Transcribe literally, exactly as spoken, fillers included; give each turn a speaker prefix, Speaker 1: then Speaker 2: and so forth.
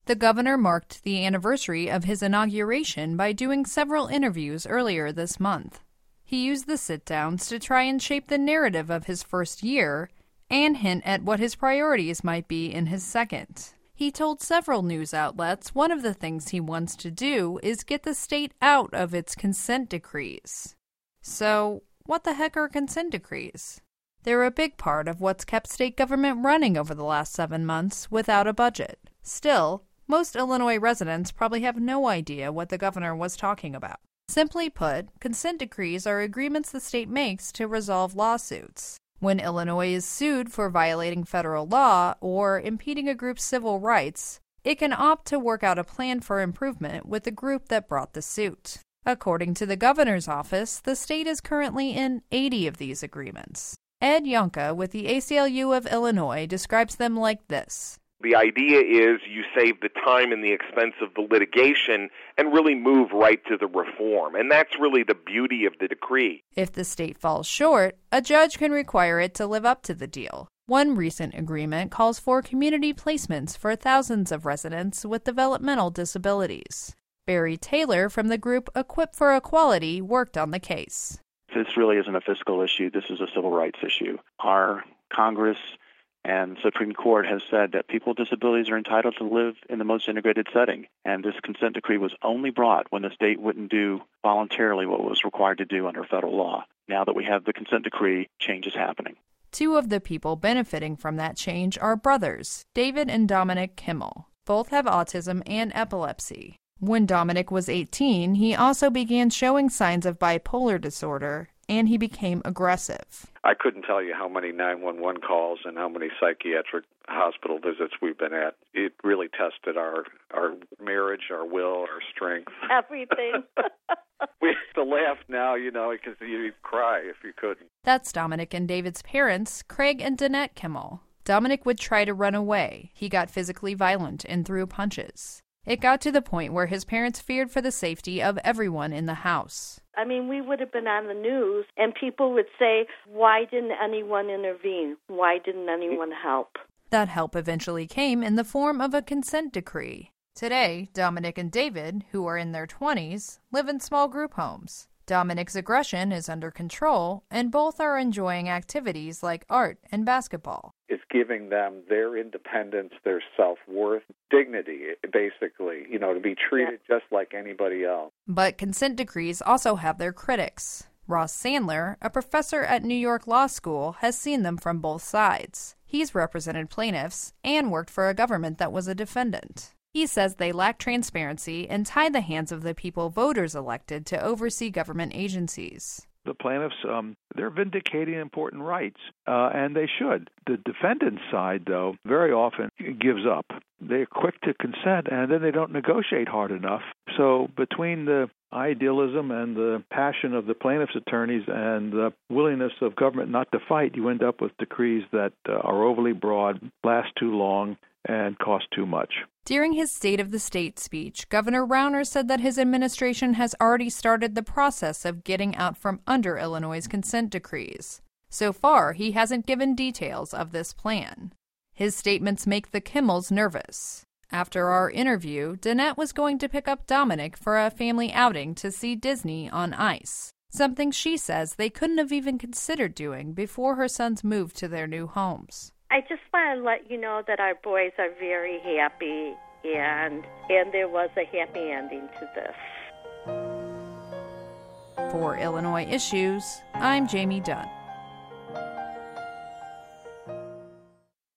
Speaker 1: The governor marked the anniversary of his inauguration by doing several interviews earlier this month. He used the sit-downs to try and shape the narrative of his first year and hint at what his priorities might be in his second. He told several news outlets one of the things he wants to do is get the state out of its consent decrees. So, what the heck are consent decrees? They're a big part of what's kept state government running over the last seven months without a budget. Still, most Illinois residents probably have no idea what the governor was talking about. Simply put, consent decrees are agreements the state makes to resolve lawsuits. When Illinois is sued for violating federal law or impeding a group's civil rights, it can opt to work out a plan for improvement with the group that brought the suit. According to the governor's office, the state is currently in eighty of these agreements. Ed Yonka with the A C L U of Illinois describes them like this.
Speaker 2: The idea is you save the time and the expense of the litigation and really move right to the reform. And that's really the beauty of the decree.
Speaker 1: If the state falls short, a judge can require it to live up to the deal. One recent agreement calls for community placements for thousands of residents with developmental disabilities. Barry Taylor from the group Equip for Equality worked on the case.
Speaker 3: This really isn't a fiscal issue. This is a civil rights issue. Our Congress and Supreme Court has said that people with disabilities are entitled to live in the most integrated setting. And this consent decree was only brought when the state wouldn't do voluntarily what was required to do under federal law. Now that we have the consent decree, change is happening.
Speaker 1: Two of the people benefiting from that change are brothers, David and Dominic Kimmel. Both have autism and epilepsy. When Dominic was eighteen, he also began showing signs of bipolar disorder, and he became aggressive.
Speaker 4: I couldn't tell you how many nine one one calls and how many psychiatric hospital visits we've been at. It really tested our, our marriage, our will, our strength.
Speaker 5: Everything.
Speaker 4: We have to laugh now, you know, because you'd cry if you couldn't.
Speaker 1: That's Dominic and David's parents, Craig and Danette Kimmel. Dominic would try to run away. He got physically violent and threw punches. It got to the point where his parents feared for the safety of everyone in the house.
Speaker 5: I mean, we would have been on the news, and people would say, why didn't anyone intervene? Why didn't anyone help?
Speaker 1: That help eventually came in the form of a consent decree. Today, Dominic and David, who are in their twenties, live in small group homes. Dominic's aggression is under control, and both are enjoying activities like art and basketball.
Speaker 4: It's giving them their independence, their self-worth, dignity, basically, you know, to be treated yeah. just like anybody else.
Speaker 1: But consent decrees also have their critics. Ross Sandler, a professor at New York Law School, has seen them from both sides. He's represented plaintiffs and worked for a government that was a defendant. He says they lack transparency and tie the hands of the people voters elected to oversee government agencies.
Speaker 6: The plaintiffs, um, they're vindicating important rights, uh, and they should. The defendant's side, though, very often gives up. They're quick to consent, and then they don't negotiate hard enough. So between the idealism and the passion of the plaintiff's attorneys and the willingness of government not to fight, you end up with decrees that uh, are overly broad, last too long, and cost too much.
Speaker 1: During his State of the State speech, Governor Rauner said that his administration has already started the process of getting out from under Illinois' consent decrees. So far, he hasn't given details of this plan. His statements make the Kimmels nervous. After our interview, Danette was going to pick up Dominic for a family outing to see Disney on ice, something she says they couldn't have even considered doing before her sons moved to their new homes.
Speaker 5: I just want to let you know that our boys are very happy, and and there was a happy ending to this.
Speaker 1: For Illinois Issues, I'm Jamie Dunn.